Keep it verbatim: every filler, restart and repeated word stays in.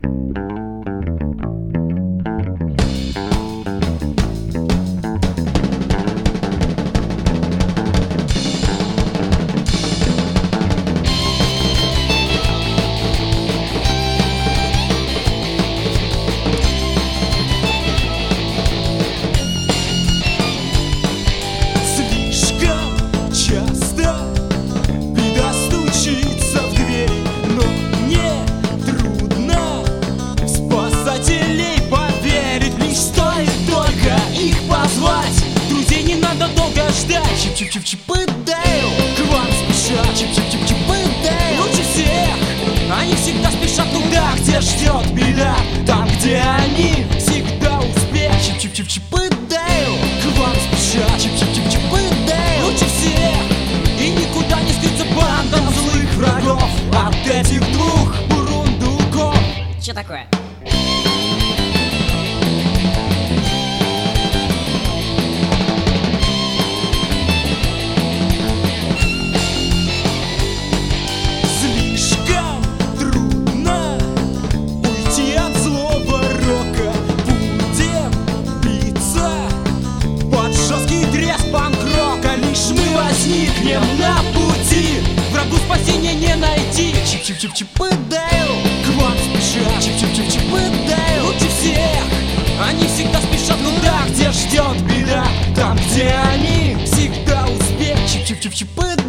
Чип-чип-чип-чип-чип-Дейл, к вам спешат. Чип-чип-чип-чип-Дейл, лучше всех. Они всегда спешат туда, где ждет беда. Там, где они, всегда успех. Чип-чип-чип-чип-Дейл, к вам спешат. Чип-чип-чип-чип-Дейл, лучше всех. И никуда не скрыться бандам злых врагов от этих двух бурундуков. Че такое? Возникнем на пути, врагу спасения не найти. Чип-чип-чип-чип-Дейл, к вам спешат. Чип-чип-чип-чип-Дейл, лучше всех. Они всегда спешат туда, где ждет беда. Там, где они, всегда успех. Чип-чип-чип-чип-Дейл.